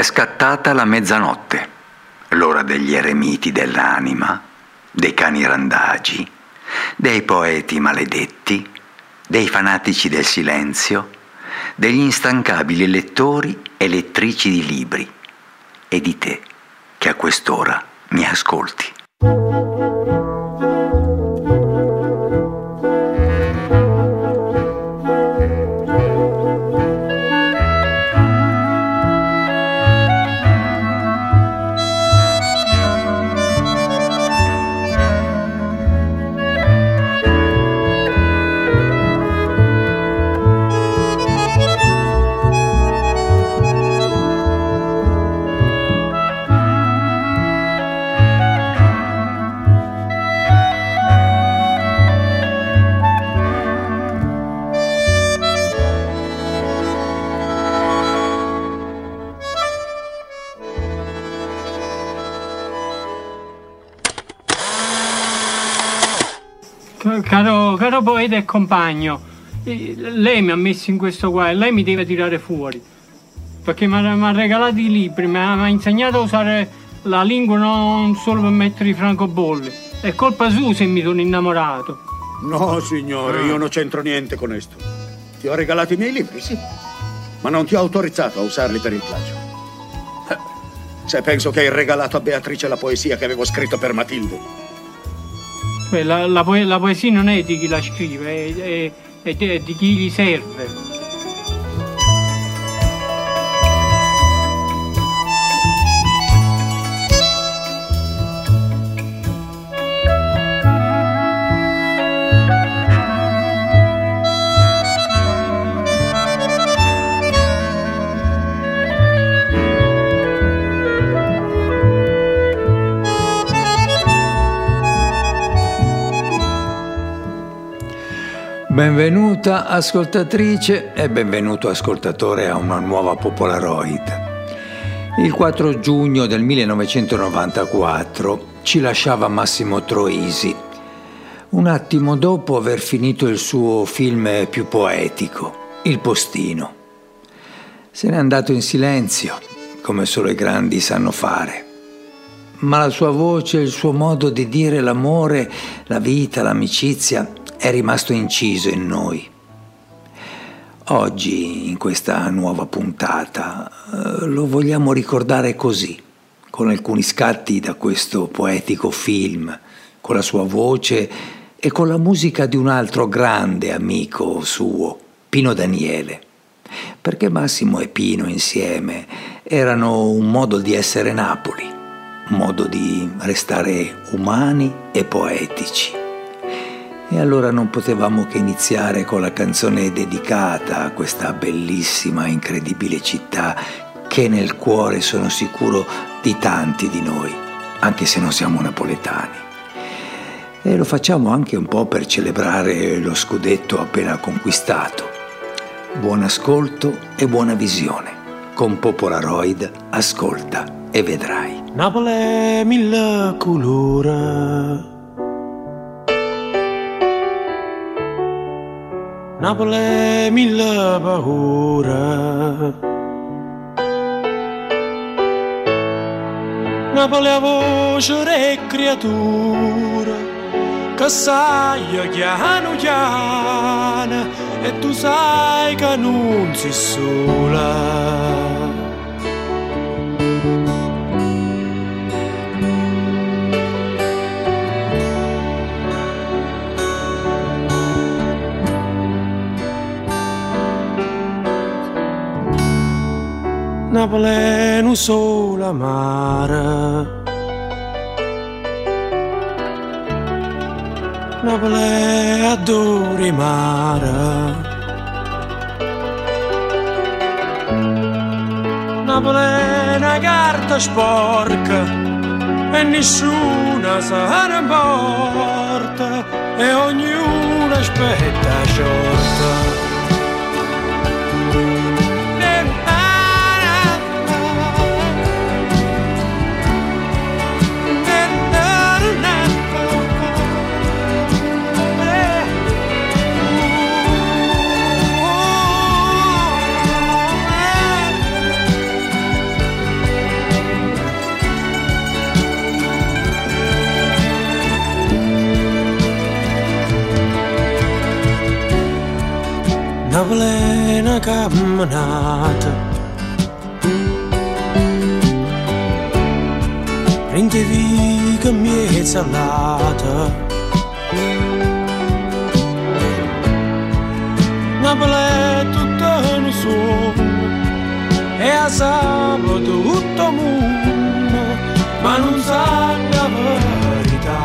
È scattata la mezzanotte, l'ora degli eremiti dell'anima, dei cani randagi, dei poeti maledetti, dei fanatici del silenzio, degli instancabili lettori e lettrici di libri, e di te che a quest'ora mi ascolti. Caro poeta e compagno, lei mi ha messo in questo guaio, lei mi deve tirare fuori, perché mi ha regalato i libri, mi ha insegnato a usare la lingua non solo per mettere i francobolli. È colpa sua se mi sono innamorato. No, signore, io non c'entro niente con questo. Ti ho regalato i miei libri, sì, ma non ti ho autorizzato a usarli per il plagio. Se penso che hai regalato a Beatrice la poesia che avevo scritto per Matilde. La poesia non è di chi la scrive, è di chi gli serve. Benvenuta ascoltatrice e benvenuto ascoltatore a una nuova Popolaroid. Il 4 giugno del 1994 ci lasciava Massimo Troisi, un attimo dopo aver finito il suo film più poetico, Il postino. Se n'è andato in silenzio, come solo i grandi sanno fare. Ma la sua voce, il suo modo di dire l'amore, la vita, l'amicizia è rimasto inciso in noi. Oggi, in questa nuova puntata, lo vogliamo ricordare così, con alcuni scatti da questo poetico film, con la sua voce e con la musica di un altro grande amico suo, Pino Daniele. Perché Massimo e Pino insieme erano un modo di essere Napoli, un modo di restare umani e poetici. E allora non potevamo che iniziare con la canzone dedicata a questa bellissima e incredibile città che è nel cuore, sono sicuro, di tanti di noi, anche se non siamo napoletani. E lo facciamo anche un po' per celebrare lo scudetto appena conquistato. Buon ascolto e buona visione. Con Popolaroid ascolta e vedrai. Napoli è mille colori, Napoli è mille paure, Napoli è voce e creatura, che sai chiano chiano e tu sai che non sei sola. Napoli è un solo mare, Napoli è adori mare, Napoli è una carta sporca e nessuna se ne importa e ognuno aspetta sciorta. una camminata. Prendi viga mezza lata. Napoli è tutto un sogno e a sabato tutto il mondo, ma non sa la verità.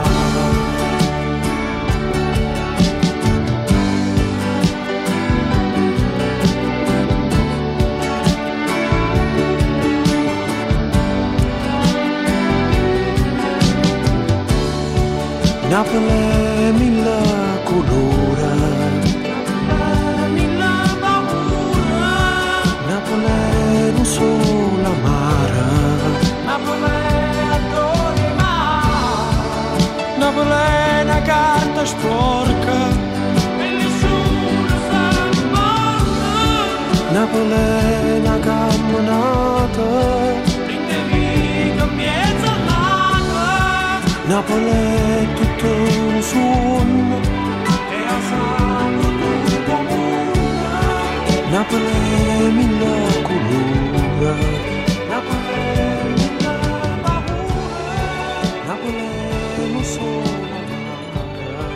Napoli è mille colori, mille paura. Napoli è un solo amaro, Napoli è adore mare. Napoli è una carta sporca e nessuno sa importa. Napoli è una camminata, prendevi con mezza lata. Napoli è tutto un sogno e a sangue tutto mondo. Napoli è mille colori, Napoli è mille paura. Napoli è un solo amaro,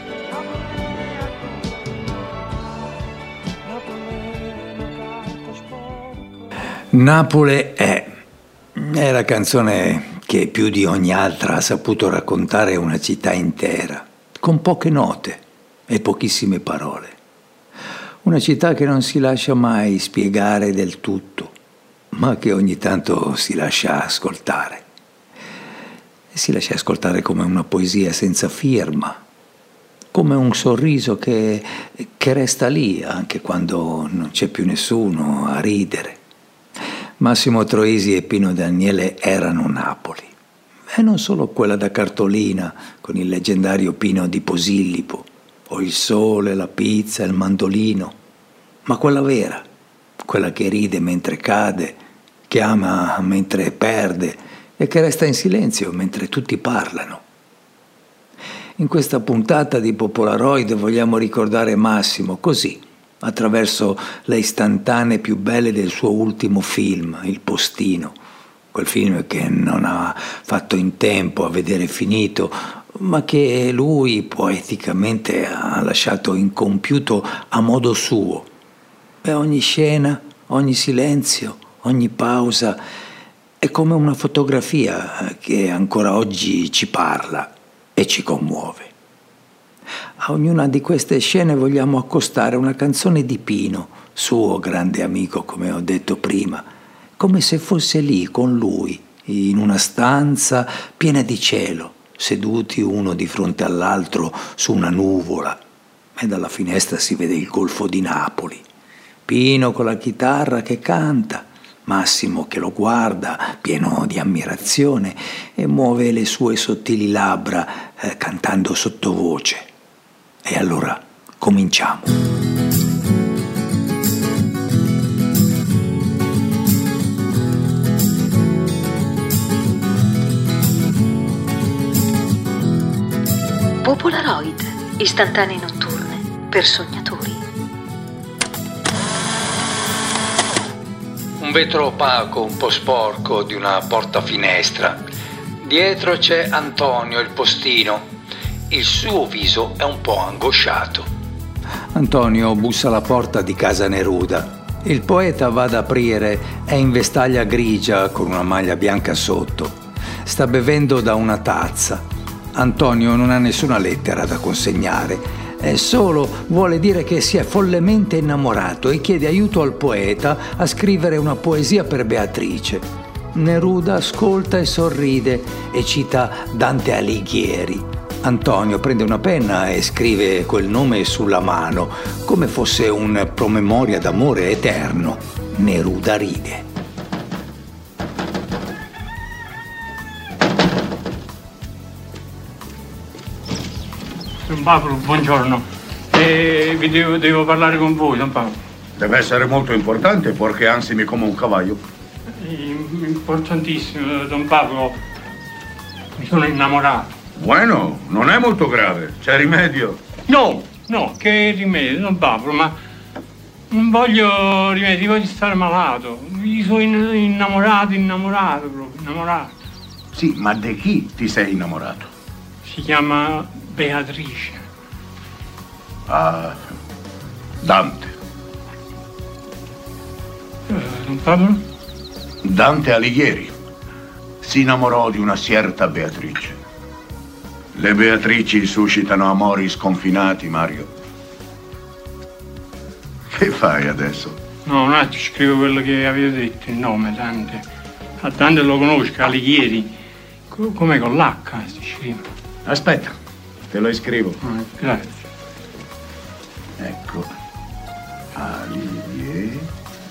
Napoli è una carta sporca. Napoli è la canzone che più di ogni altra ha saputo raccontare una città intera, con poche note e pochissime parole. Una città che non si lascia mai spiegare del tutto, ma che ogni tanto si lascia ascoltare. E si lascia ascoltare come una poesia senza firma, come un sorriso che resta lì anche quando non c'è più nessuno a ridere. Massimo Troisi e Pino Daniele erano Napoli, e non solo quella da cartolina con il leggendario Pino di Posillipo, o il sole, la pizza, il mandolino, ma quella vera, quella che ride mentre cade, che ama mentre perde e che resta in silenzio mentre tutti parlano. In questa puntata di Popolaroid vogliamo ricordare Massimo così, attraverso le istantanee più belle del suo ultimo film, Il Postino, quel film che non ha fatto in tempo a vedere finito, ma che lui poeticamente ha lasciato incompiuto a modo suo. E ogni scena, ogni silenzio, ogni pausa è come una fotografia che ancora oggi ci parla e ci commuove. A ognuna di queste scene vogliamo accostare una canzone di Pino, suo grande amico, come ho detto prima, come se fosse lì con lui, in una stanza piena di cielo, seduti uno di fronte all'altro su una nuvola, e dalla finestra si vede il golfo di Napoli. Pino con la chitarra che canta, Massimo che lo guarda, pieno di ammirazione, e muove le sue sottili labbra cantando sottovoce. E allora cominciamo. Popolaroid, istantanee notturne per sognatori. Un vetro opaco, un po' sporco, di una porta-finestra. Dietro c'è Antonio, il postino. Il suo viso è un po' angosciato. Antonio bussa alla porta di casa Neruda. Il poeta va ad aprire, è in vestaglia grigia con una maglia bianca sotto. Sta bevendo da una tazza. Antonio non ha nessuna lettera da consegnare, solo vuole dire che si è follemente innamorato e chiede aiuto al poeta a scrivere una poesia per Beatrice. Neruda ascolta e sorride e cita Dante Alighieri. Antonio prende una penna e scrive quel nome sulla mano, come fosse un promemoria d'amore eterno. Neruda ride. Don Pablo, buongiorno. Devo parlare con voi, Don Pablo. Deve essere molto importante perché ansimi come un cavallo. Importantissimo, Don Pablo. Mi sono innamorato. Bueno, non è molto grave, c'è rimedio. No, che rimedio, Don Pablo, ma Non voglio rimettere, voglio stare malato. Io sono innamorato proprio, innamorato. Sì, ma di chi ti sei innamorato? Si chiama Beatrice. Ah, Dante. Don Pablo? Dante Alighieri si innamorò di una certa Beatrice. Le Beatrici suscitano amori sconfinati, Mario. Che fai adesso? No, un attimo, scrivo quello che avete detto, il nome, Dante. A Dante lo conosco, Alighieri. Come con l'H si scrive. Aspetta, te lo scrivo. Grazie. Ecco. Alighieri.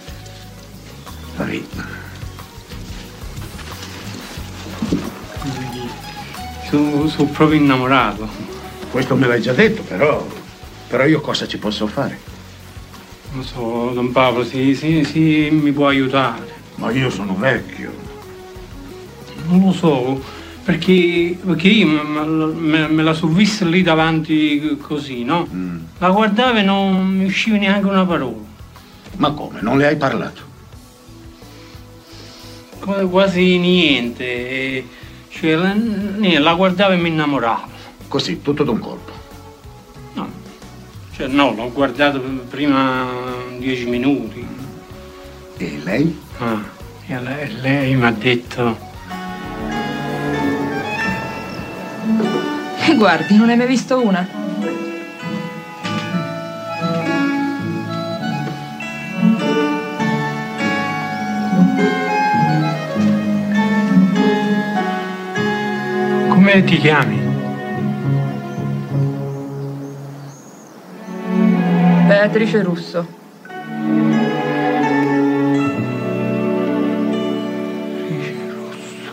Sono proprio innamorato. Questo me l'hai già detto, però io cosa ci posso fare? Non so, Don Pablo, si mi può aiutare. Ma io sono vecchio. Non lo so, perché io me la sono vista lì davanti così, no? La guardavo e non mi usciva neanche una parola. Ma come? Non le hai parlato? Quasi niente. Cioè, la guardavo e mi innamoravo. Così, tutto d'un colpo. No, cioè no, l'ho guardato prima 10 minuti. E lei? E lei mi ha detto... Guardi, non hai mai visto una? Come ti chiami? Beatrice Russo. Beatrice Russo.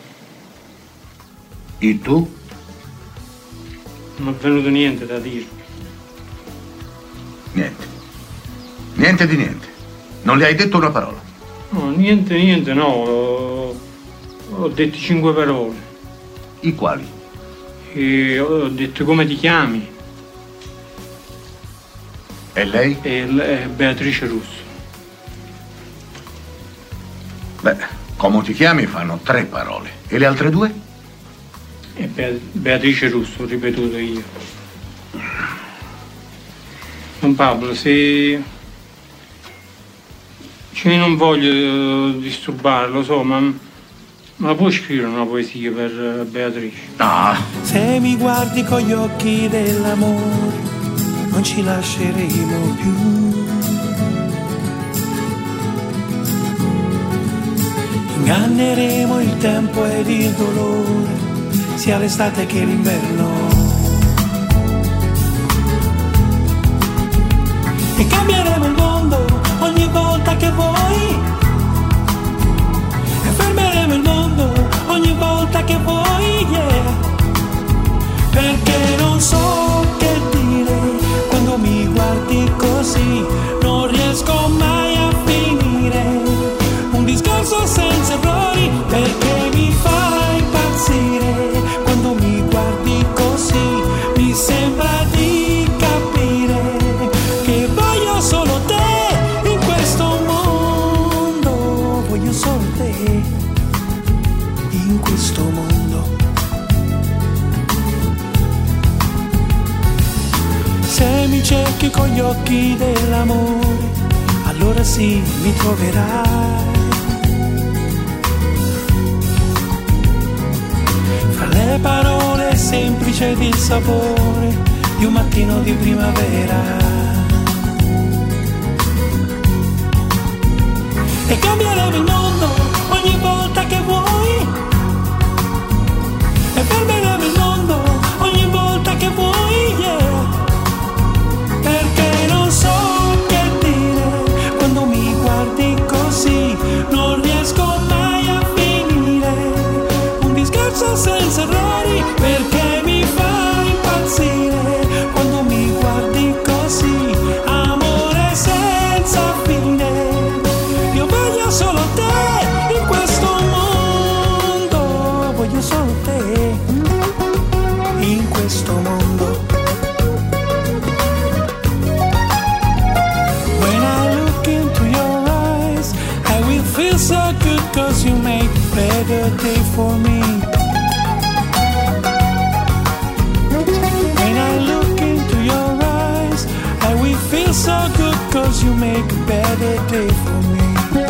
E tu? Non è venuto niente da dirmi. Niente. Niente di niente. Non le hai detto una parola. No, niente, no. Ho detto 5 parole. I quali? E ho detto come ti chiami? E lei? E Beatrice Russo. Beh, come ti chiami fanno 3 parole. E le altre 2? E Beatrice Russo, ho ripetuto io. Don Pablo, se... Cioè, non voglio disturbare, lo so, ma la puoi scrivere una poesia per Beatrice? No. Se mi guardi con gli occhi dell'amore, non ci lasceremo più. Inganneremo il tempo ed il dolore, sia l'estate che l'inverno. E cambieremo il mondo ogni volta che vuoi. E fermeremo il mondo ogni volta che vuoi, yeah. Perché non so che dire quando mi guardi così, non riesco mai a finire un discorso senza errori, perché mi fai impazzire quando mi guardi così, mi sembra di capire che voglio solo te in questo mondo, voglio solo te in questo mondo. Se mi cerchi con gli occhi dell'amore, allora sì mi troverai. Fra le parole semplici ed il sapore di un mattino di primavera. E cambieremo il mondo ogni volta che vuoi. E fermeremo il mondo ogni volta che vuoi, yeah. Perché non so che dire quando mi guardi così, non riesco mai a finire un discorso senza errori, perché mi fai impazzire quando mi guardi così, amore senza fine. Io voglio solo te so good 'cause you make a better day for me. When I look into your eyes, I will feel so good 'cause you make a better day for me.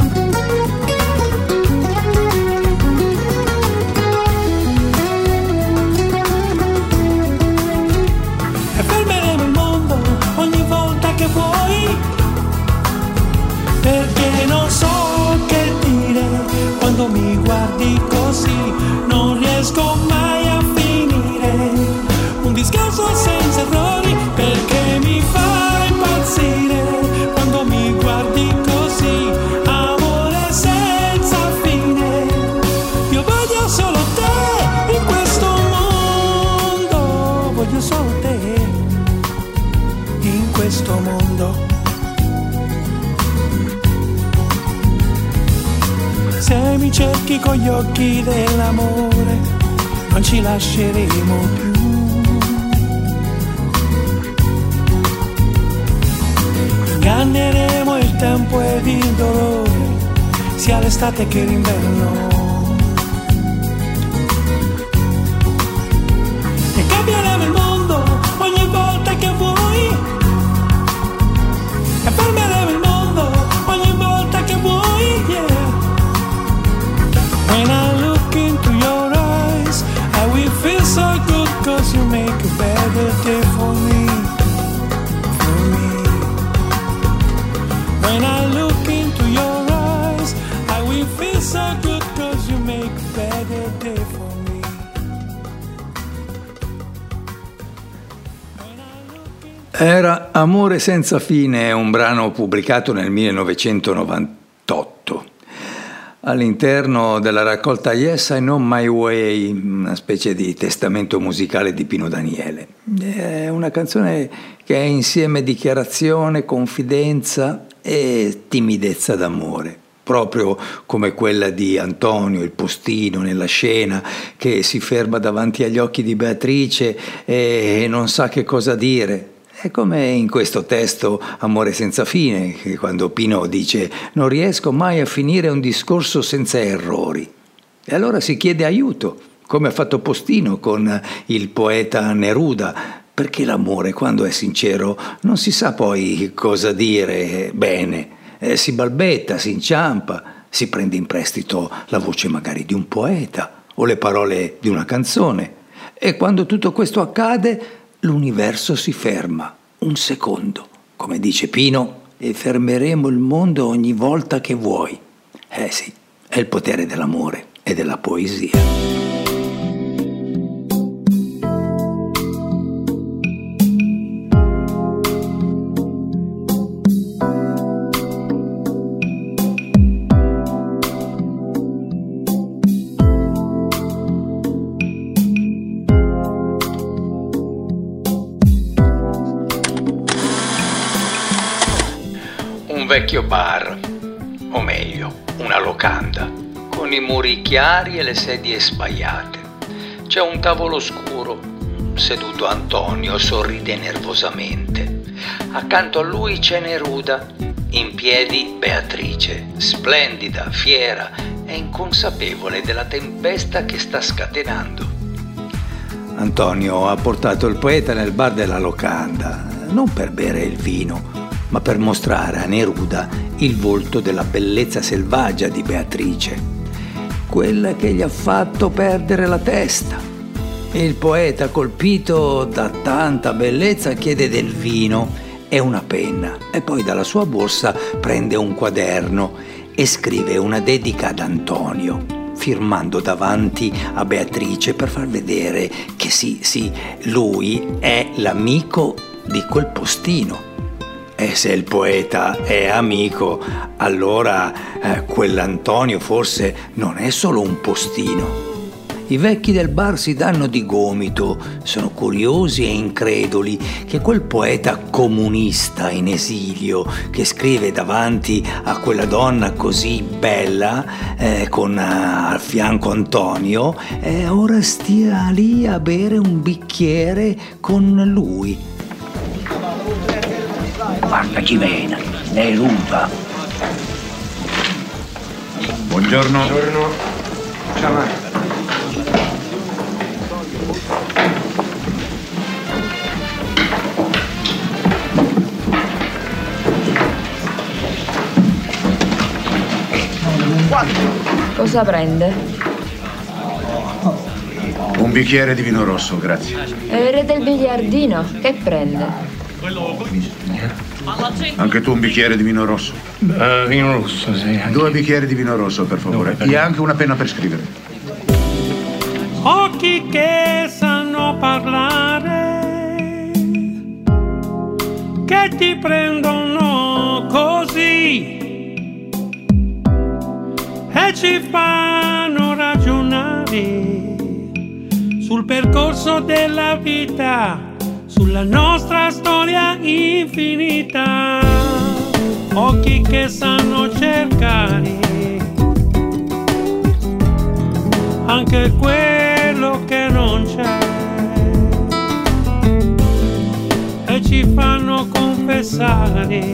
E fermeremo il mondo ogni volta che vuoi, perché non so che dire quando mi guardi così, non riesco mai a finire un discorso senza errori, perché mi fai impazzire quando mi guardi così, amore senza fine. Io voglio solo te in questo mondo, voglio solo te in questo mondo. Se mi cerchi con gli occhi dell'amore, non ci lasceremo più. Inganneremo il tempo ed il dolore, sia l'estate che l'inverno. E cambieremo il mondo ogni volta che vuoi, e fermeremo il mondo ogni volta che vuoi, yeah. When I look into your eyes, I will feel so good 'cause you make a better day for me, for me. When I look into your eyes, I will feel so good 'cause you make a better day for me. Era Amore senza fine, un brano pubblicato nel 1998. All'interno della raccolta Yes, I Know My Way, una specie di testamento musicale di Pino Daniele. È una canzone che è insieme dichiarazione, confidenza e timidezza d'amore, proprio come quella di Antonio, il postino, nella scena, che si ferma davanti agli occhi di Beatrice e non sa che cosa dire. È come in questo testo Amore senza fine, che quando Pino dice «Non riesco mai a finire un discorso senza errori». E allora si chiede aiuto, come ha fatto Postino con il poeta Neruda, perché l'amore, quando è sincero, non si sa poi cosa dire bene. Si balbetta, si inciampa, si prende in prestito la voce magari di un poeta o le parole di una canzone. E quando tutto questo accade, l'universo si ferma un secondo, come dice Pino, e fermeremo il mondo ogni volta che vuoi. Sì, è il potere dell'amore e della poesia. Un vecchio bar, o meglio, una locanda, con i muri chiari e le sedie sbaiate. C'è un tavolo scuro, seduto Antonio, sorride nervosamente. Accanto a lui c'è Neruda, in piedi Beatrice, splendida, fiera e inconsapevole della tempesta che sta scatenando. Antonio ha portato il poeta nel bar della locanda, non per bere il vino, ma per mostrare a Neruda il volto della bellezza selvaggia di Beatrice, quella che gli ha fatto perdere la testa. Il poeta, colpito da tanta bellezza, chiede del vino e una penna, e poi dalla sua borsa prende un quaderno e scrive una dedica ad Antonio, firmando davanti a Beatrice per far vedere che sì, lui è l'amico di quel postino. E se il poeta è amico, allora quell'Antonio forse non è solo un postino. I vecchi del bar si danno di gomito, sono curiosi e increduli che quel poeta comunista in esilio, che scrive davanti a quella donna così bella, con al fianco Antonio, ora stia lì a bere un bicchiere con lui. Guarda chi viene, Neruda. Buongiorno. Ciao Mario. Cosa prende? Un bicchiere di vino rosso, grazie. Re del biliardino, che prende? Anche tu un bicchiere di vino rosso? Vino rosso, sì. 2 bicchieri di vino rosso, per favore. E anche una penna per scrivere. Occhi che sanno parlare, che ti prendono così e ci fanno ragionare sul percorso della vita, sulla nostra storia infinita. Occhi che sanno cercare anche quello che non c'è e ci fanno confessare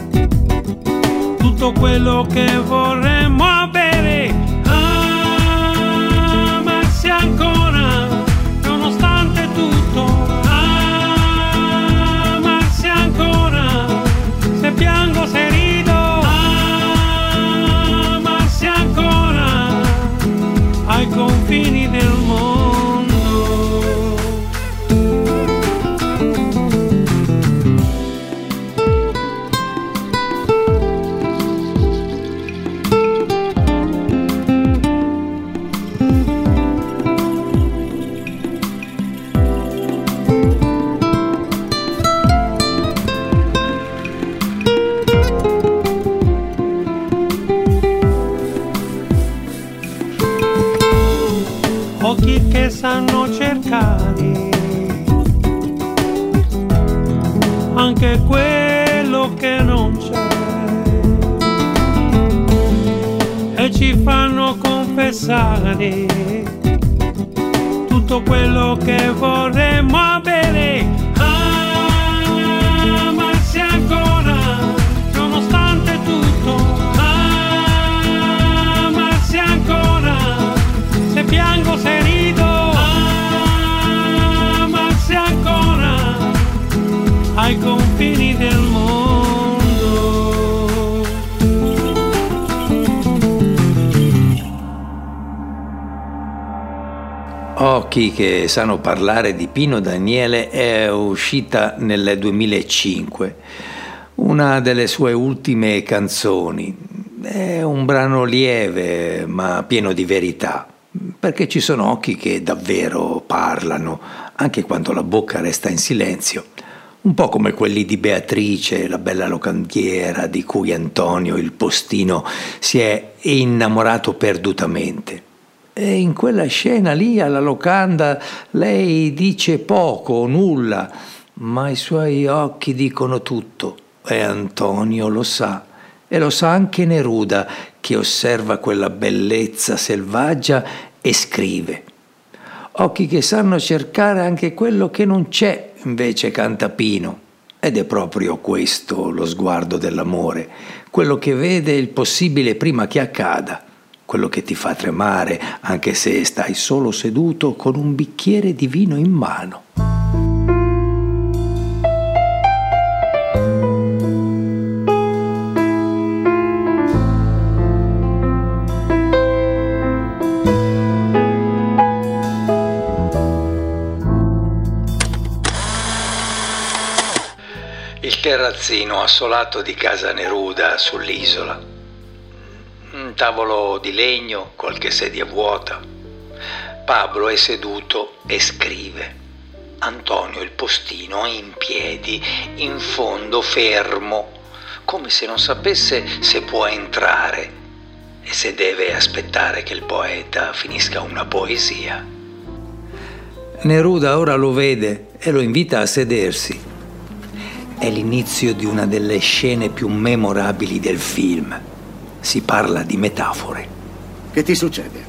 tutto quello che vorremmo avere. Amarsi ancora nonostante tutto, amarsi ancora se piango, se rido, amarsi ancora ai confini del mondo. Occhi che sanno cercare anche quello che non c'è e ci fanno confessare tutto quello che vorremmo avere. Amarsi ancora nonostante tutto, amarsi ancora se piango, se rido, amarsi ancora ai confini del mondo. Occhi che sanno parlare di Pino Daniele è uscita nel 2005, una delle sue ultime canzoni. È un brano lieve ma pieno di verità, perché ci sono occhi che davvero parlano, anche quando la bocca resta in silenzio, un po' come quelli di Beatrice, la bella locandiera di cui Antonio, il postino, si è innamorato perdutamente. E in quella scena lì alla locanda lei dice poco o nulla, ma i suoi occhi dicono tutto, e Antonio lo sa. E lo sa anche Neruda, che osserva quella bellezza selvaggia e scrive. Occhi che sanno cercare anche quello che non c'è, invece canta Pino. Ed è proprio questo lo sguardo dell'amore, quello che vede il possibile prima che accada, quello che ti fa tremare anche se stai solo seduto con un bicchiere di vino in mano. Il terrazzino assolato di casa Neruda sull'isola. Un tavolo di legno, qualche sedia vuota. Pablo è seduto e scrive. Antonio, il postino, è in piedi, in fondo fermo, come se non sapesse se può entrare e se deve aspettare che il poeta finisca una poesia. Neruda ora lo vede e lo invita a sedersi. È l'inizio di una delle scene più memorabili del film. Si parla di metafore. Che ti succede?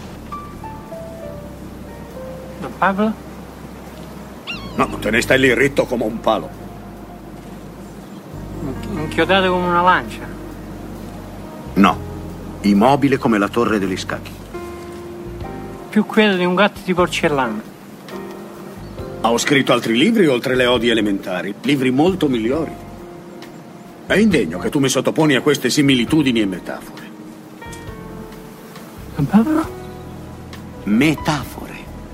Don Pablo? No, te ne stai lì ritto come un palo. Inchiodato come una lancia? No, immobile come la torre degli scacchi. Più quello di un gatto di porcellana. Ho scritto altri libri oltre le odie elementari, libri molto migliori. È indegno che tu mi sottoponi a queste similitudini e metafore. Metafore.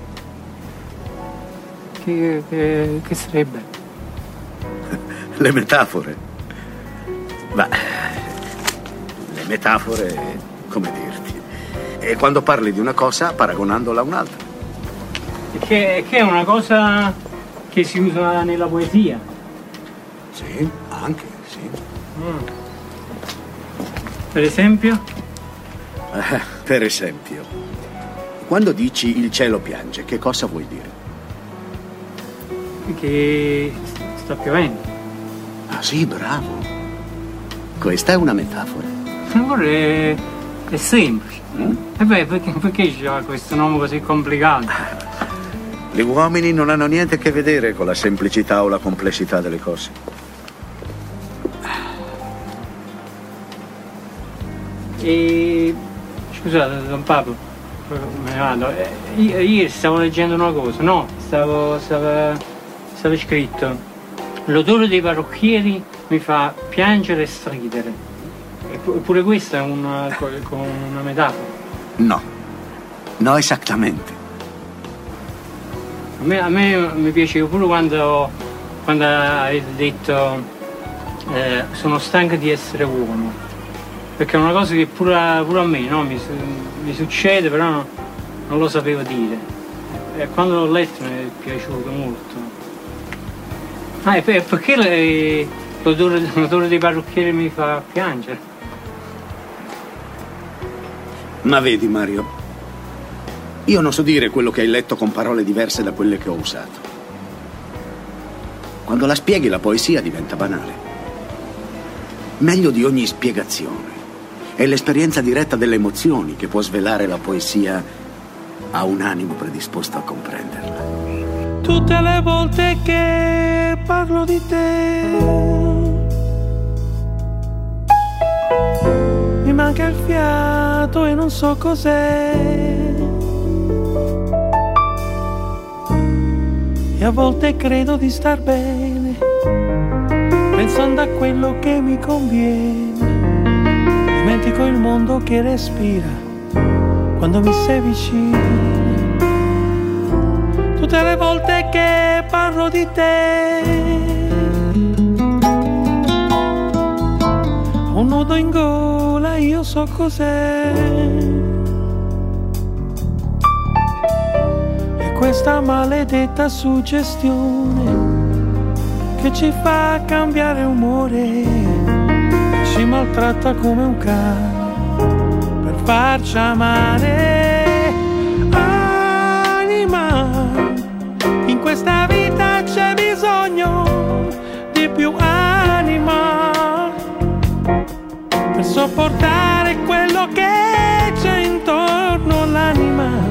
Che sarebbe? Le metafore. Beh, le metafore, come dirti? È quando parli di una cosa paragonandola a un'altra. Che è una cosa che si usa nella poesia. Sì, anche, sì. Per esempio? Per esempio, quando dici il cielo piange, che cosa vuoi dire? Che sta piovendo. Ah sì, bravo. Questa è una metafora. È semplice. E beh, perché c'è questo nome così complicato? Gli uomini non hanno niente a che vedere con la semplicità o la complessità delle cose. E scusate, Don Pablo, me ne vado. Ieri stavo leggendo una cosa, no? Stavo scritto: l'odore dei parrucchieri mi fa piangere e stridere. Eppure questa è una metafora. No, esattamente. A me mi piaceva pure quando avete detto sono stanco di essere uomo, perché è una cosa che pure a me, no? mi succede, però non lo sapevo dire, e quando l'ho letto mi è piaciuto molto. E perché l'odore dei parrucchieri mi fa piangere? Ma vedi, Mario, io non so dire quello che hai letto con parole diverse da quelle che ho usato. Quando la spieghi la poesia diventa banale. Meglio di ogni spiegazione è l'esperienza diretta delle emozioni che può svelare la poesia a un animo predisposto a comprenderla. Tutte le volte che parlo di te mi manca il fiato e non so cos'è. E a volte credo di star bene, pensando a quello che mi conviene. Dimentico il mondo che respira quando mi sei vicina. Tutte le volte che parlo di te ho un nodo in gola, io so cos'è. Questa maledetta suggestione che ci fa cambiare umore, ci maltratta come un cane per farci amare. Anima, in questa vita c'è bisogno di più anima per sopportare quello che c'è intorno all'anima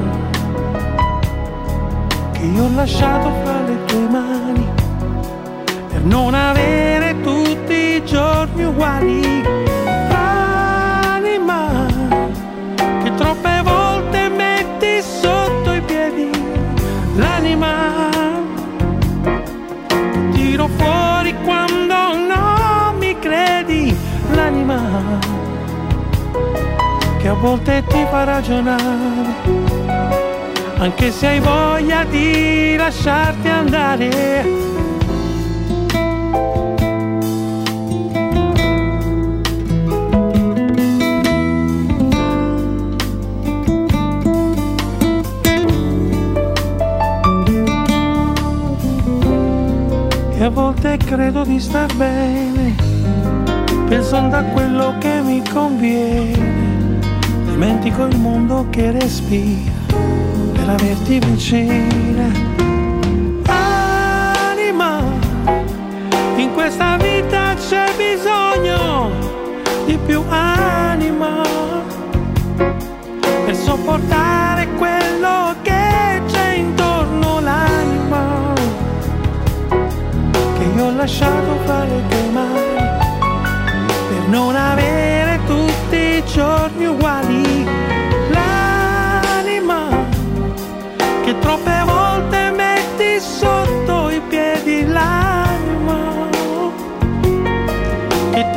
che io ho lasciato fra le tue mani per non avere tutti i giorni uguali. Anima che troppe volte metti sotto i piedi, l'anima che tiro fuori quando non mi credi, l'anima che a volte ti fa ragionare anche se hai voglia di lasciarti andare. E a volte credo di star bene, pensando a quello che mi conviene. Dimentico il mondo che respira per averti vicina. Anima, in questa vita c'è bisogno di più anima per sopportare quello che c'è intorno, l'anima che io ho lasciato fra le tue mani per non avere tutti i giorni uguali.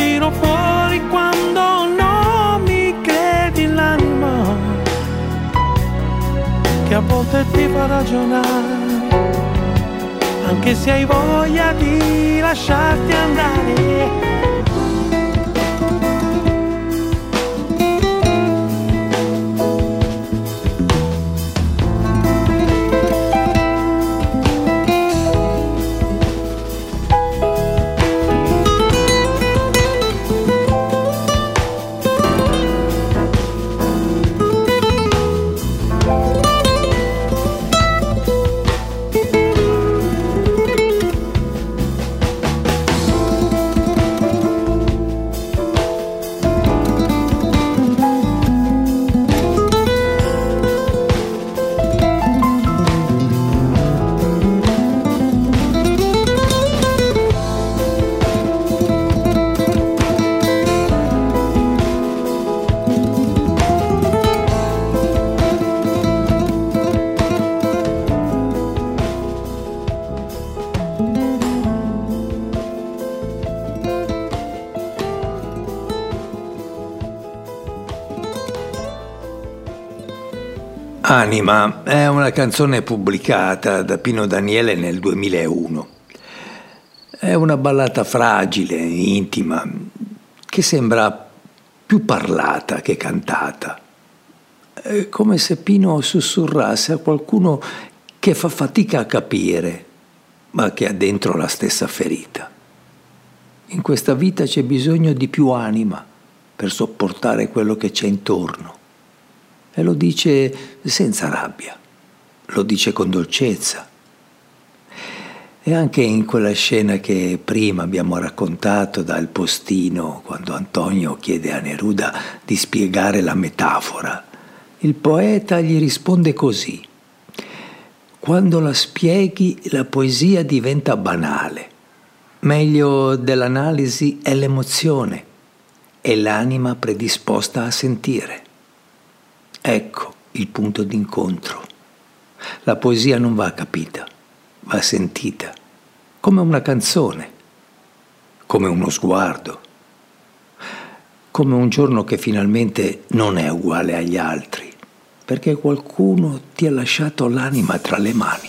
tiro fuori quando non mi credi l'anima, che a volte ti fa ragionare, anche se hai voglia di lasciarti andare. Anima è una canzone pubblicata da Pino Daniele nel 2001. È una ballata fragile, intima, che sembra più parlata che cantata. È come se Pino sussurrasse a qualcuno che fa fatica a capire, ma che ha dentro la stessa ferita. In questa vita c'è bisogno di più anima per sopportare quello che c'è intorno. E lo dice senza rabbia, lo dice con dolcezza. E anche in quella scena che prima abbiamo raccontato dal postino, quando Antonio chiede a Neruda di spiegare la metafora, il poeta gli risponde così: quando la spieghi la poesia diventa banale, meglio dell'analisi è l'emozione e l'anima predisposta a sentire. Ecco il punto d'incontro. La poesia non va capita, va sentita, come una canzone, come uno sguardo, come un giorno che finalmente non è uguale agli altri, perché qualcuno ti ha lasciato l'anima tra le mani.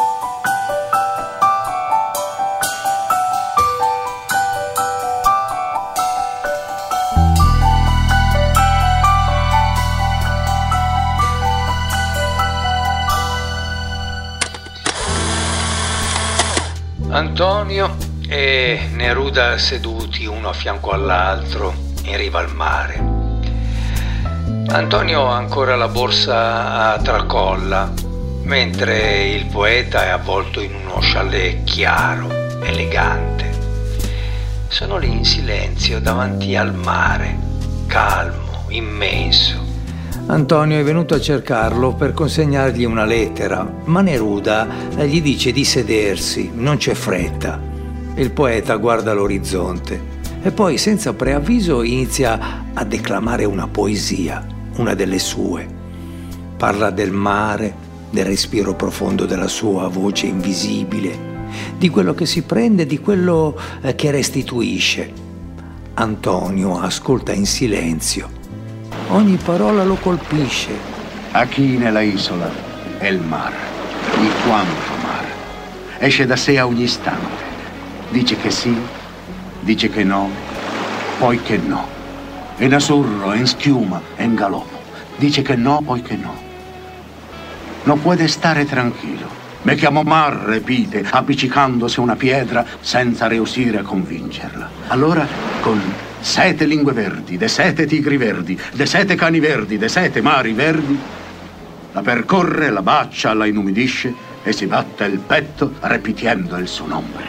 Antonio e Neruda seduti uno a fianco all'altro in riva al mare. Antonio ha ancora la borsa a tracolla, mentre il poeta è avvolto in uno scialle chiaro, elegante. Sono lì in silenzio davanti al mare, calmo, immenso. Antonio è venuto a cercarlo per consegnargli una lettera, ma Neruda gli dice di sedersi, non c'è fretta. Il poeta guarda l'orizzonte e poi, senza preavviso, inizia a declamare una poesia, una delle sue. Parla del mare, del respiro profondo della sua voce invisibile, di quello che si prende, di quello che restituisce. Antonio ascolta in silenzio. Ogni parola lo colpisce. Aquí nella isola è il mar, di quanto mar. Esce da sé a ogni istante. Dice che sì, dice che no, poi che no. En azzurro, en schiuma, en galoppo. Dice che no, poi che no. Non puede stare tranquillo. Me chiamo mar, repite, appiccicandosi a una pietra senza riuscire a convincerla. Allora, con 7 lingue verdi, de 7 tigri verdi, de 7 cani verdi, de 7 mari verdi, la percorre, la bacia, la inumidisce e si batte il petto ripetendo il suo nome.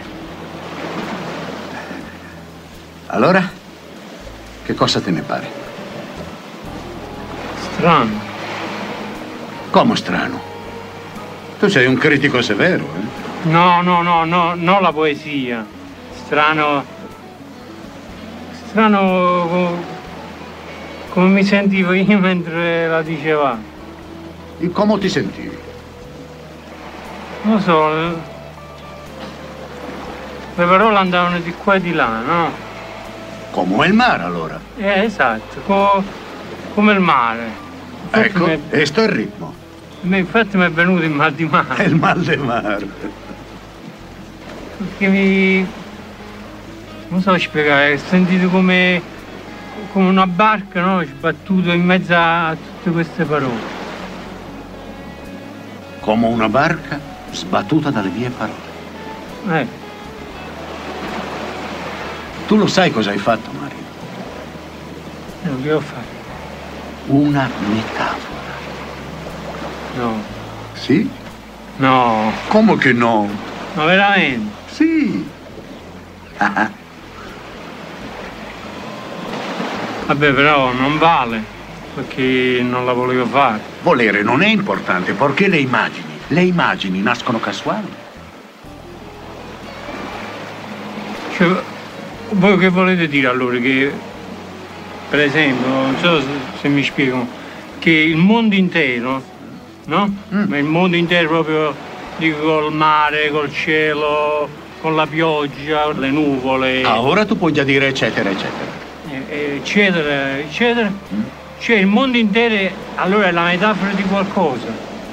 Allora, che cosa te ne pare? Strano. Come strano? Tu sei un critico severo, eh? No, non la poesia. Strano come mi sentivo io mentre la diceva. E come ti sentivi? Non lo so, le parole andavano di qua e di là, no? Come il mare, allora. Esatto, come il mare. Infatti Ecco, e sto il ritmo. Infatti mi è venuto il mal di È mare. il mal di mare. Perché non so spiegare, ho sentito come una barca, no? Sbattuto in mezzo a tutte queste parole. Come una barca sbattuta dalle mie parole. Tu lo sai cosa hai fatto, Mario? Che ho fatto? Una metafora. No. Sì? No. Come che no? Ma veramente? Sì. Vabbè, però non vale, perché non la volevo fare. Volere non è importante, perché le immagini nascono casuali. Cioè, voi che volete dire allora? Che, per esempio, non so se mi spiego, che il mondo intero, no? Ma il mondo intero proprio, dico, col mare, col cielo, con la pioggia, le nuvole. Ora tu puoi già dire eccetera, eccetera. Eccetera, eccetera. Cioè il mondo intero allora è la metafora di qualcosa.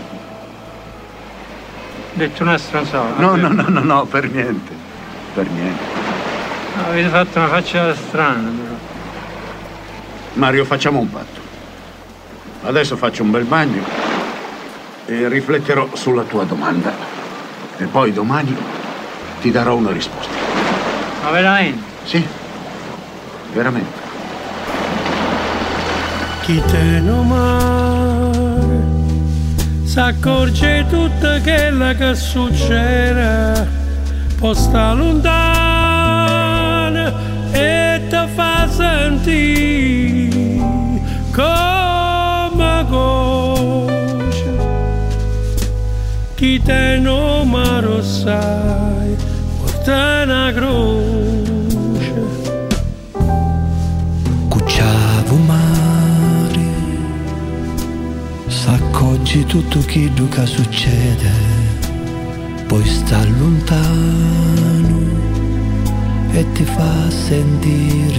Ho detto una stronzata. No, per niente. Per niente. Avete fatto una faccia strana però. Mario, facciamo un patto. Adesso faccio un bel bagno e rifletterò sulla tua domanda. E poi domani ti darò una risposta. Ma veramente? Sì, veramente. Chi te non mare s'accorge tutto quello che succede, poi sta lontano e ti fa sentire come voce. Chi te non mare sai, porta una croce. Cucciavo mare, s'accorgi tutto quello che succede, poi sta lontano e ti fa sentire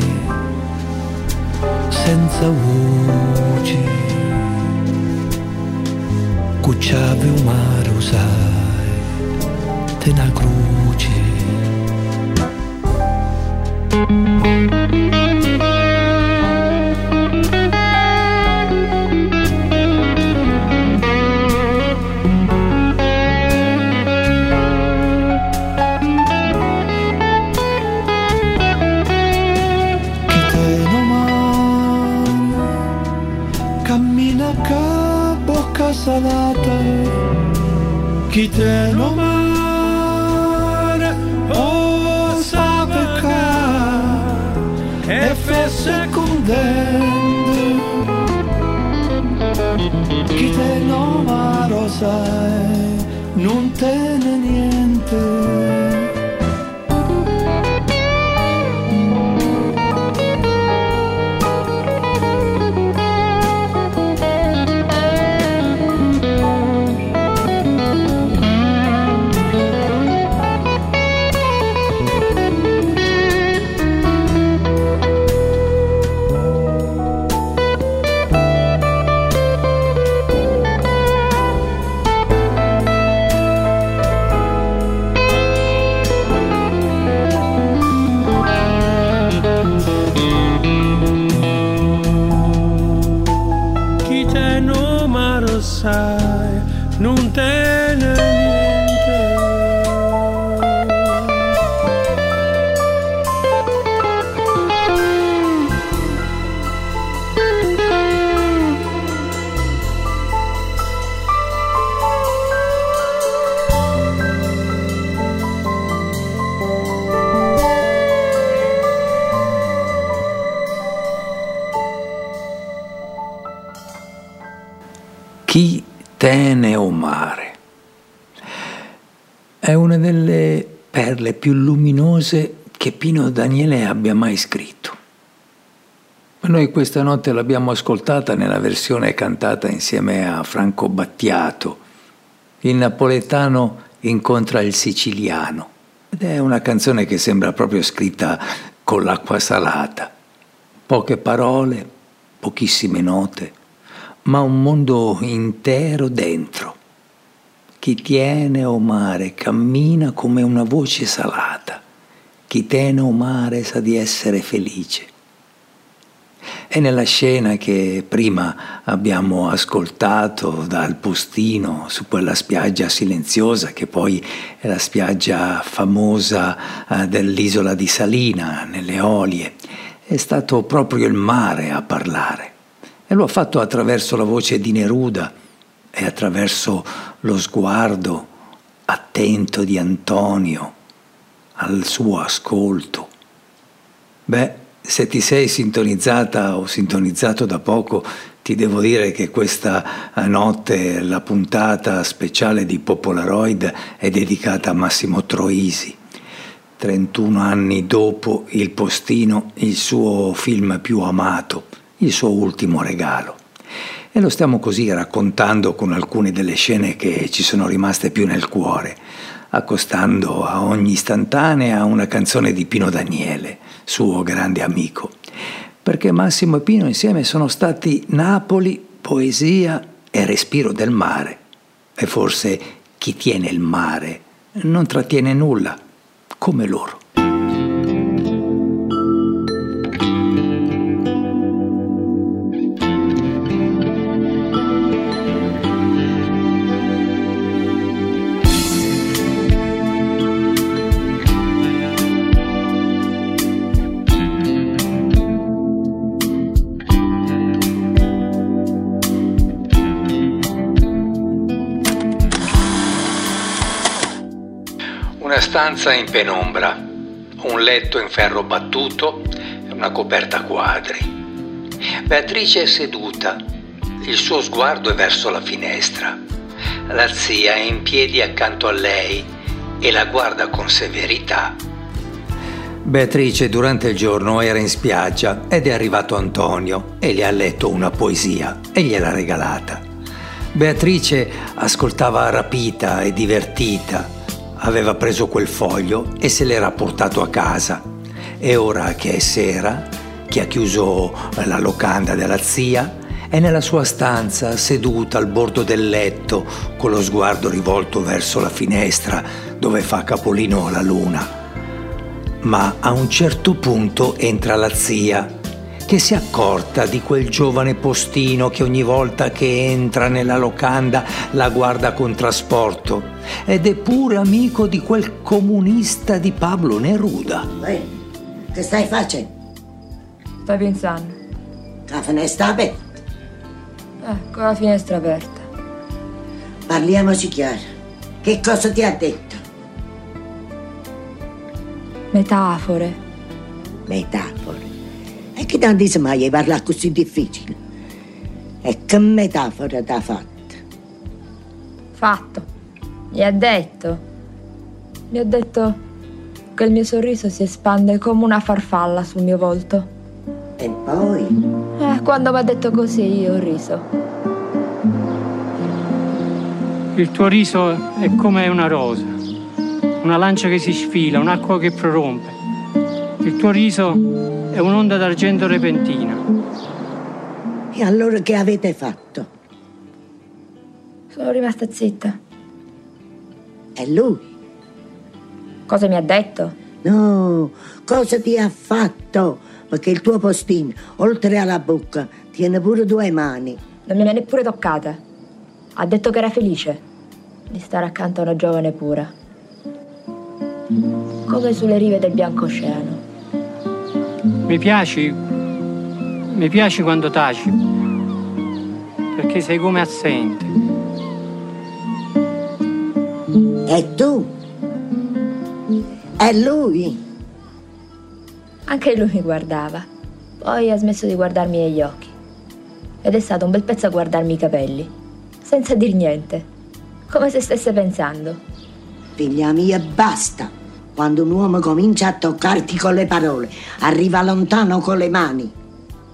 senza voce. Cucciavo un mare, sai, te una croce. Salata, chi te lo mare o sa peccare e fesse contento. Chi te lo mare sai, non te ne niente. Sai, non te ne niente. Chi te ne o mare è una delle perle più luminose che Pino Daniele abbia mai scritto. Noi questa notte l'abbiamo ascoltata nella versione cantata insieme a Franco Battiato. Il napoletano incontra il siciliano. Ed è una canzone che sembra proprio scritta con l'acqua salata. Poche parole, pochissime note, ma un mondo intero dentro. Chi tiene o mare cammina come una voce salata. Chi tiene o mare sa di essere felice. E nella scena che prima abbiamo ascoltato dal postino su quella spiaggia silenziosa, che poi è la spiaggia famosa dell'isola di Salina, nelle Eolie, è stato proprio il mare a parlare. E lo ha fatto attraverso la voce di Neruda e attraverso lo sguardo attento di Antonio al suo ascolto. Beh, se ti sei sintonizzata o sintonizzato da poco, ti devo dire che questa notte la puntata speciale di Popolaroid è dedicata a Massimo Troisi. 31 anni dopo Il postino, il suo film più amato, il suo ultimo regalo. E lo stiamo così raccontando con alcune delle scene che ci sono rimaste più nel cuore, accostando a ogni istantanea una canzone di Pino Daniele, suo grande amico. Perché Massimo e Pino insieme sono stati Napoli, poesia e respiro del mare. E forse chi tiene il mare non trattiene nulla, come loro. Una stanza in penombra, un letto in ferro battuto e una coperta a quadri. Beatrice è seduta, il suo sguardo è verso la finestra. La zia è in piedi accanto a lei e la guarda con severità. Beatrice durante il giorno era in spiaggia ed è arrivato Antonio e le ha letto una poesia e gliel'ha regalata. Beatrice ascoltava rapita e divertita. Aveva preso quel foglio e se l'era portato a casa. E ora che è sera, che ha chiuso la locanda della zia, è nella sua stanza, seduta al bordo del letto, con lo sguardo rivolto verso la finestra, dove fa capolino la luna. Ma a un certo punto entra la zia, che si è accorta di quel giovane postino che ogni volta che entra nella locanda la guarda con trasporto, ed è pure amico di quel comunista di Pablo Neruda. Che stai facendo? Sto pensando. La finestra aperta? Con la finestra aperta. Parliamoci chiaro. Che cosa ti ha detto? Metafore. Metafore? E che tanti se mai parla così difficile? E che metafora t'ha fatta? Fatto. Mi ha detto che il mio sorriso si espande come una farfalla sul mio volto. E poi? Quando mi ha detto così io ho riso. Il tuo riso è come una rosa, una lancia che si sfila, un'acqua che prorompe. Il tuo riso è un'onda d'argento repentina. E allora che avete fatto? Sono rimasta zitta. E lui? Cosa mi ha detto? No, cosa ti ha fatto? Perché il tuo postino, oltre alla bocca, tiene pure 2 mani. Non me ne ha neppure toccata. Ha detto che era felice di stare accanto a una giovane pura, come sulle rive del bianco oceano. Mi piaci quando taci, perché sei come assente. E tu? E lui? Anche lui mi guardava, poi ha smesso di guardarmi negli occhi. Ed è stato un bel pezzo a guardarmi i capelli, senza dir niente, come se stesse pensando. Figlia mia, basta. Quando un uomo comincia a toccarti con le parole, arriva lontano con le mani.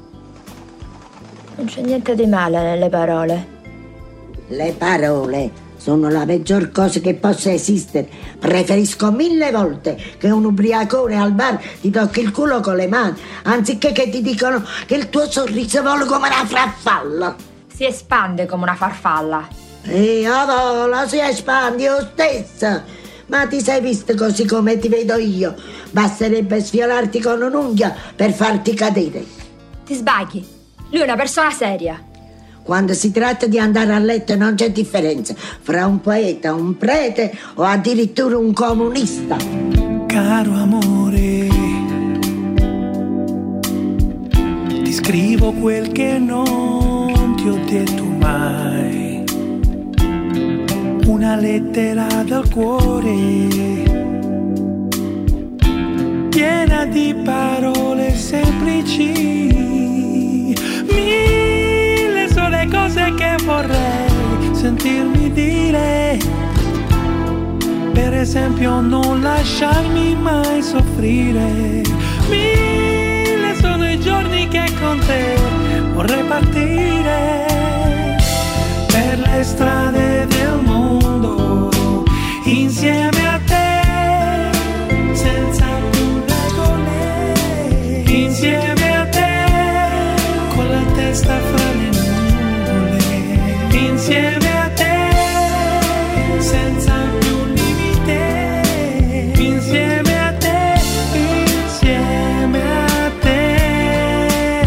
Non c'è niente di male nelle parole. Le parole sono la peggior cosa che possa esistere. Preferisco 1000 volte che un ubriacone al bar ti tocchi il culo con le mani, anziché che ti dicono che il tuo sorriso vole come una farfalla. Si espande come una farfalla. La si espande io stessa. Ma ti sei visto così come ti vedo io? Basterebbe sfiolarti con un'unghia per farti cadere. Ti sbagli. Lui è una persona seria. Quando si tratta di andare a letto non c'è differenza fra un poeta, un prete o addirittura un comunista. Caro amore, ti scrivo quel che non ti ho detto mai, una lettera dal cuore, piena di parole semplici, mille sono le cose che vorrei sentirmi dire. Per esempio non lasciarmi mai soffrire. Mille sono i giorni che con te vorrei partire per le strade del mondo insieme a te, senza più regole, insieme a te, con la testa fra le nuvole, insieme a te, senza più limite, insieme a te, insieme a te,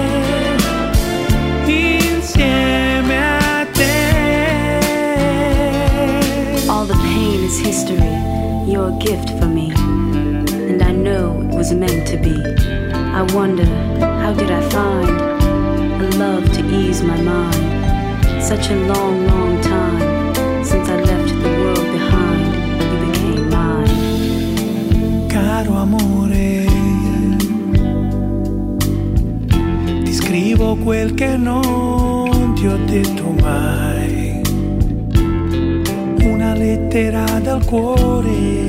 insieme a te. All the pain is history, your gift for me, and I know it was meant to be. I wonder, how did I find a love to ease my mind? Such a long, long time since I left the world behind, you became mine. Caro amore, ti scrivo quel che non ti ho detto mai, una lettera dal cuore,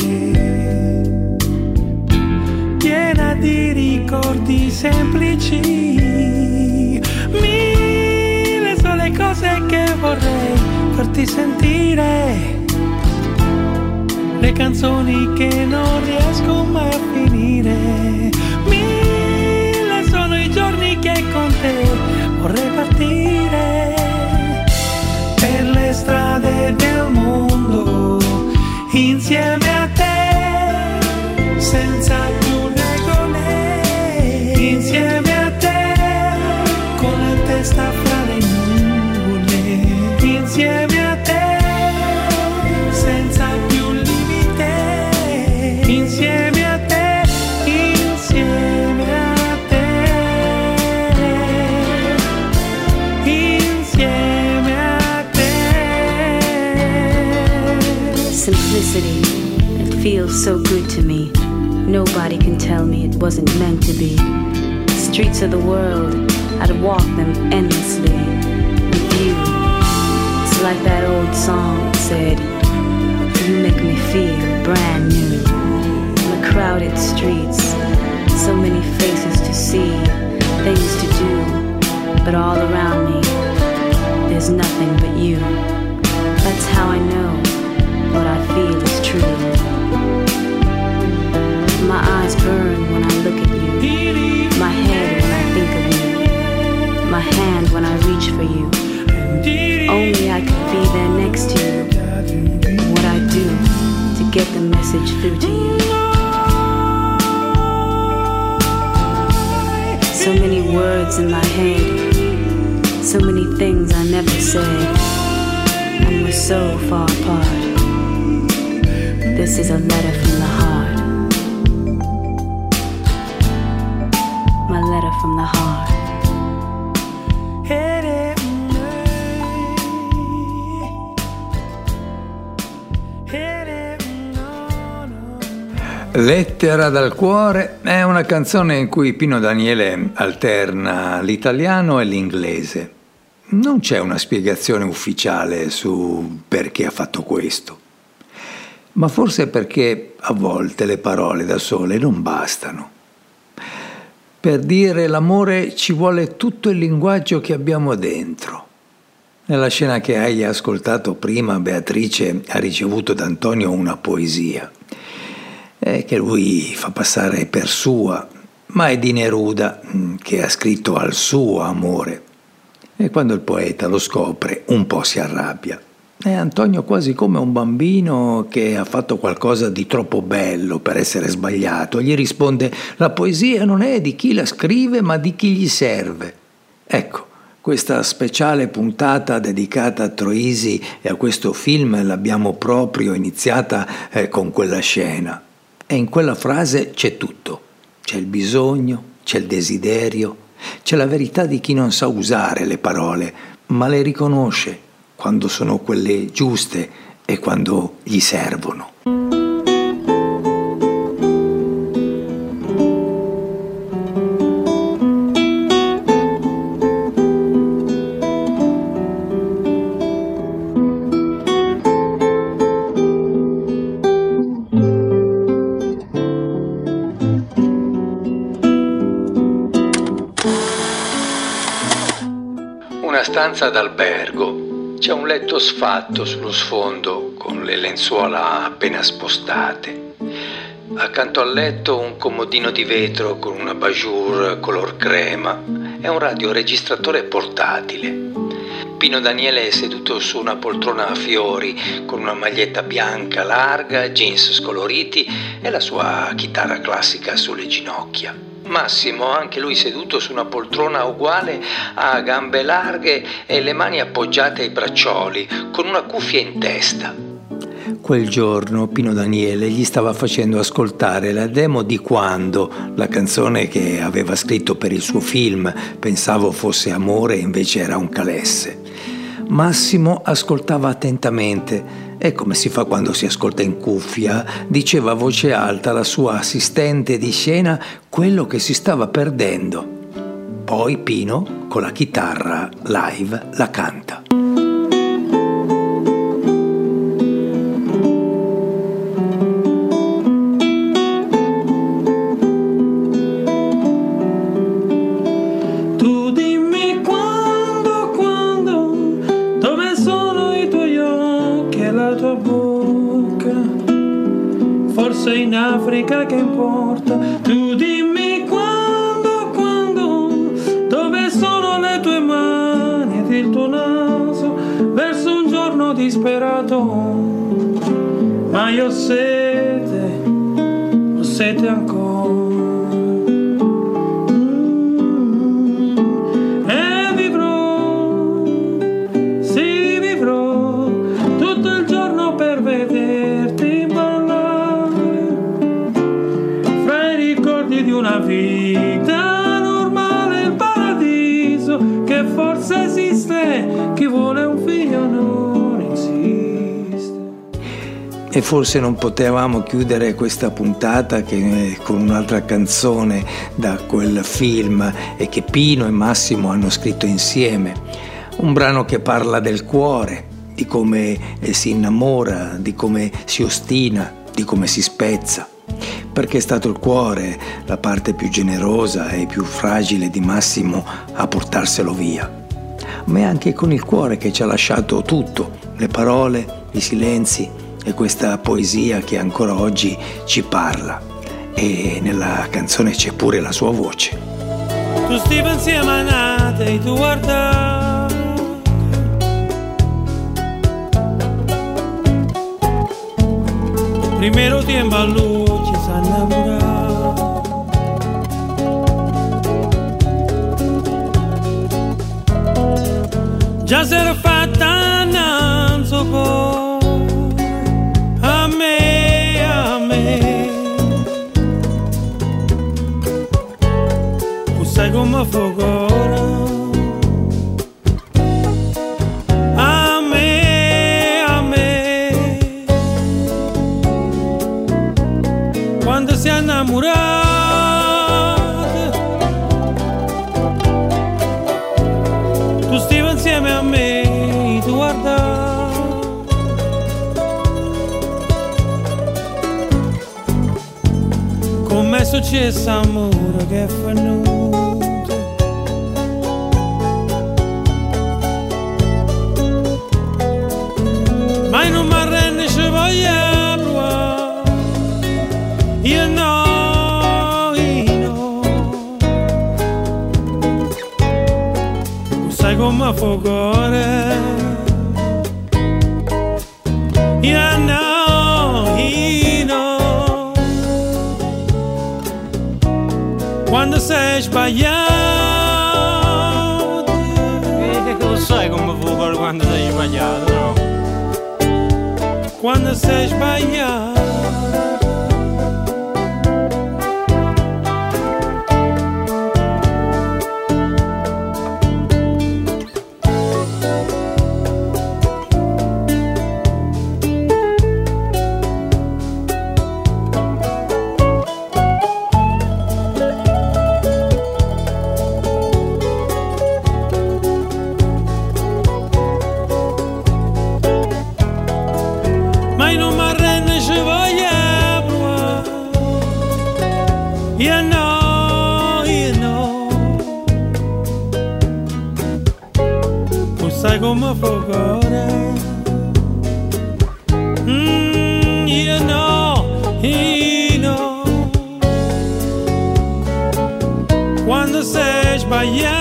piena di ricordi semplici, mille sono le cose che vorrei farti sentire, le canzoni che non riesco mai a finire, mille sono i giorni che con te vorrei partire per le strade del mondo insieme a te, senza più regole, insieme a te, con la testa fra le nuvole, insieme a te, senza più limite, insieme a te, insieme a te, insieme a te. Simplicity, it feels so good to me. Nobody can tell me it wasn't meant to be. The streets of the world, I'd walk them endlessly with you. It's like that old song that said, you make me feel brand new. On the crowded streets, so many faces to see, things to do, but all around me, there's nothing but you. That's how I know what I feel is true. My eyes burn when I look at you, my head when I think of you, my hand when I reach for you. Only I could be there next to you. What I do to get the message through to you. So many words in my head, so many things I never said, and we're so far apart. This is a letter from the heart. My letter from the heart. Lettera dal cuore è una canzone in cui Pino Daniele alterna l'italiano e l'inglese. Non c'è una spiegazione ufficiale su perché ha fatto questo, ma forse perché a volte le parole da sole non bastano. Per dire l'amore ci vuole tutto il linguaggio che abbiamo dentro. Nella scena che hai ascoltato prima, Beatrice ha ricevuto da Antonio una poesia che lui fa passare per sua, ma è di Neruda, che ha scritto al suo amore. E quando il poeta lo scopre, un po' si arrabbia. E Antonio, quasi come un bambino che ha fatto qualcosa di troppo bello per essere sbagliato, gli risponde: la poesia non è di chi la scrive, ma di chi gli serve. Ecco, questa speciale puntata dedicata a Troisi e a questo film l'abbiamo proprio iniziata con quella scena. E in quella frase c'è tutto. C'è il bisogno, c'è il desiderio, c'è la verità di chi non sa usare le parole, ma le riconosce quando sono quelle giuste e quando gli servono. Una stanza d'albergo. C'è un letto sfatto sullo sfondo con le lenzuola appena spostate. Accanto al letto un comodino di vetro con una abajur color crema e un radioregistratore portatile. Pino Daniele è seduto su una poltrona a fiori con una maglietta bianca larga, jeans scoloriti e la sua chitarra classica sulle ginocchia. Massimo, anche lui seduto su una poltrona uguale, ha gambe larghe e le mani appoggiate ai braccioli, con una cuffia in testa. Quel giorno Pino Daniele gli stava facendo ascoltare la demo di Quando, la canzone che aveva scritto per il suo film. Pensavo fosse amore, invece era un calesse. Massimo ascoltava attentamente e, come si fa quando si ascolta in cuffia, diceva a voce alta alla sua assistente di scena quello che si stava perdendo. Poi Pino, con la chitarra live, la canta. In Africa che importa, tu dimmi quando, dove sono le tue mani ed il tuo naso, verso un giorno disperato, ma io ho sete ancora. E vivrò, sì vivrò, tutto il giorno per vederti di una vita normale, il paradiso che forse esiste, chi vuole un figlio non esiste. E forse non potevamo chiudere questa puntata che con un'altra canzone da quel film e che Pino e Massimo hanno scritto insieme, un brano che parla del cuore, di come si innamora, di come si ostina, di come si spezza. Perché è stato il cuore la parte più generosa e più fragile di Massimo a portarselo via. Ma è anche con il cuore che ci ha lasciato tutto, le parole, i silenzi e questa poesia che ancora oggi ci parla. E nella canzone c'è pure la sua voce. Tu stivi insieme a Nate e tu guardavi, primero tiempo a lui ci sa innamorare. Già si era fatta non so poi a me tu sai come fuoco a me quando si è innamorata. Tu stivi insieme a me, tu guardavi, com'è successo amore che è venuto, mai non mi arrende ci voglio provare. Io no, sai come fa cuore. Io no. Quando sei sbagliato, che lo sai come fa cuore quando sei sbagliato, no? Quando sei sbagliato. Sai come fa cuore. Io no. Quando sei sbagliato.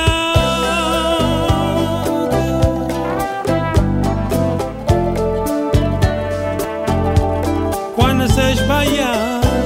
Quando sei sbagliato.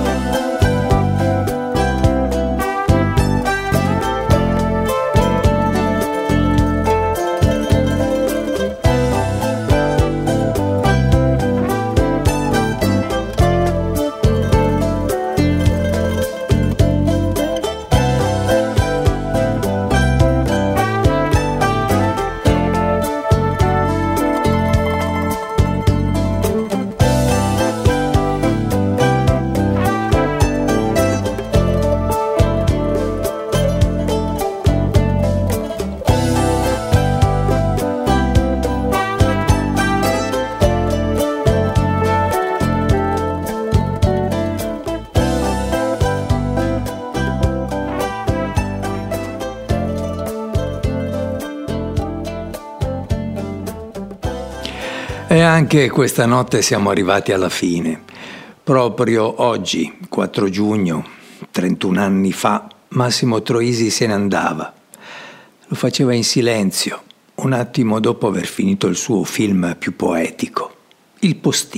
E anche questa notte siamo arrivati alla fine. Proprio oggi, 4 giugno, 31 anni fa, Massimo Troisi se ne andava. Lo faceva in silenzio, un attimo dopo aver finito il suo film più poetico, Il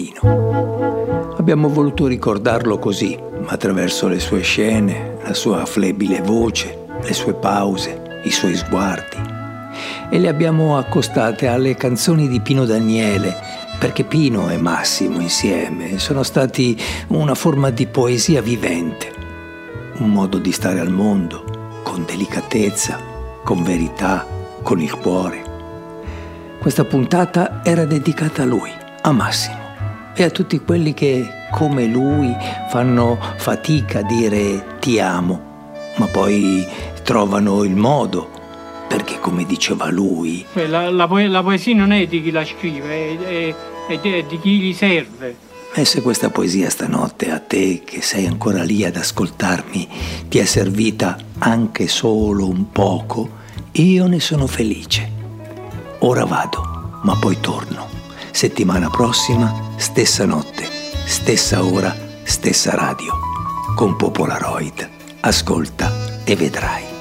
postino. Abbiamo voluto ricordarlo così, attraverso le sue scene, la sua flebile voce, le sue pause, i suoi sguardi. E le abbiamo accostate alle canzoni di Pino Daniele, perché Pino e Massimo insieme sono stati una forma di poesia vivente, un modo di stare al mondo, con delicatezza, con verità, con il cuore. Questa puntata era dedicata a lui, a Massimo, e a tutti quelli che, come lui, fanno fatica a dire ti amo, ma poi trovano il modo. Perché, come diceva lui, la poesia non è di chi la scrive, è di chi gli serve. E se questa poesia stanotte a te, che sei ancora lì ad ascoltarmi, ti è servita anche solo un poco, io ne sono felice. Ora vado, ma poi torno. Settimana prossima, stessa notte, stessa ora, stessa radio. Con Popolaroid. Ascolta e vedrai.